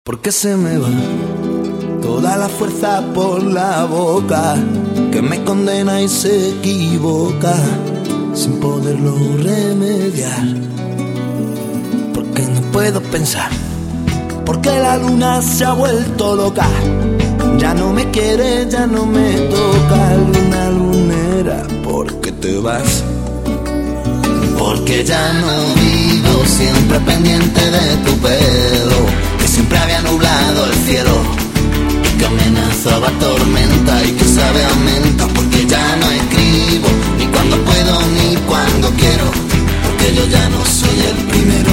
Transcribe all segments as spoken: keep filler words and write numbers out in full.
Porque se me va toda la fuerza por la boca, que me condena y se equivoca sin poderlo remediar. Porque no puedo pensar, porque la luna se ha vuelto loca, ya no me quiere, ya no me toca. Luna lunera, ¿por qué te vas? Porque ya no vivo siempre pendiente de tu pelo, que siempre había nublado el cielo y que amenazaba tormenta y que sabe a menta. Porque ya no escribo ni cuando puedo ni cuando quiero, porque yo ya no soy el primero.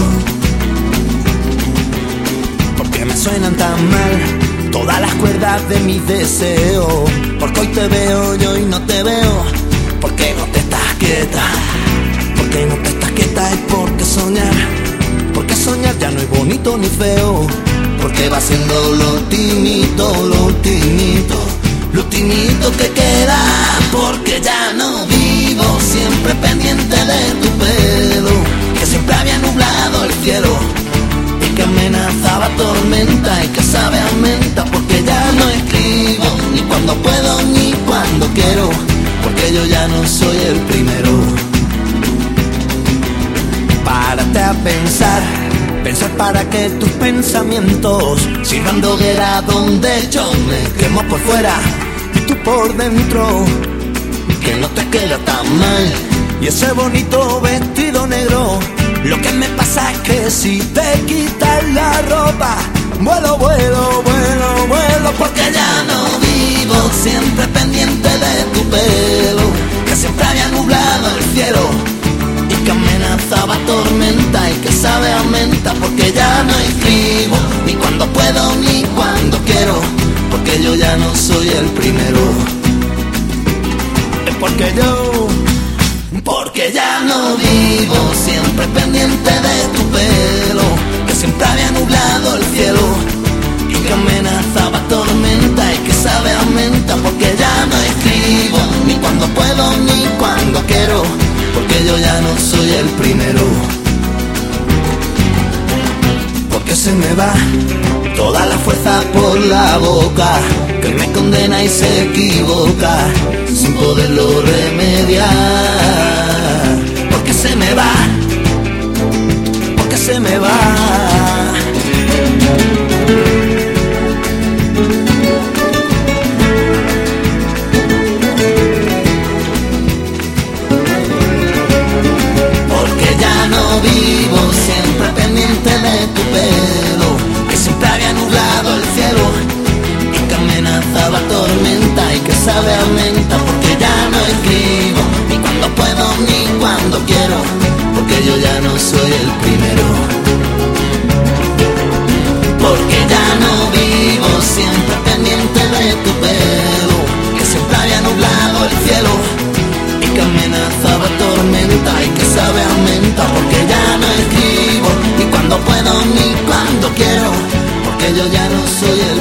Porque me suenan tan mal todas las cuerdas de mis deseos, porque hoy te veo yo y no te veo. Porque no te estás quieta, porque no te estás quieta, es porque soñar, porque soñar ya no es bonito ni feo, porque va siendo lo ultimito, lo ultimito, lo ultimito que queda. Porque ya no vivo siempre pendiente de tu pelo, que siempre había nublado el cielo y que amenazaba tormenta y que sabe a menta. Porque ya no escribo ni cuando puedo ni cuando quiero, porque yo ya no soy el primero. Párate a pensar, pensar para que tus pensamientos sirvan de hoguera donde yo me quemo por fuera y tú por dentro, que no te queda tan mal. Y ese bonito vestido negro, lo que me pasa es que si te quitas la ropa, vuelo, vuelo, vuelo, vuelo. Porque ya no vivo siempre pendiente de tu pelo, que siempre había nublado el cielo y que amenazaba tormenta y que sabe a menta. Porque ya no escribo ni cuando puedo ni cuando quiero, porque yo ya no soy el primero. Es porque yo, porque ya no vivo siempre pendiente de tu pelo, que siempre había nublado el cielo y que amenazaba tormenta y que sabe a menta. Porque ya no escribo ni cuando puedo ni cuando quiero, porque yo ya no soy el primero. Porque se me va toda la fuerza por la boca, que me condena y se equivoca sin poderlo remediar. Porque se me va, porque se me va. Vivo siempre pendiente de tu pelo, que siempre había nublado el cielo y que amenazaba tormenta y que sabe a menta. Porque ya no escribo ni cuando puedo ni cuando quiero, porque yo ya no soy el primero. Porque ya no vivo siempre pendiente de tu pelo, que siempre había nublado el cielo y que amenazaba tormenta y que sabe a menta. Porque ya no escribo ni cuando puedo ni cuando quiero, porque yo ya no soy el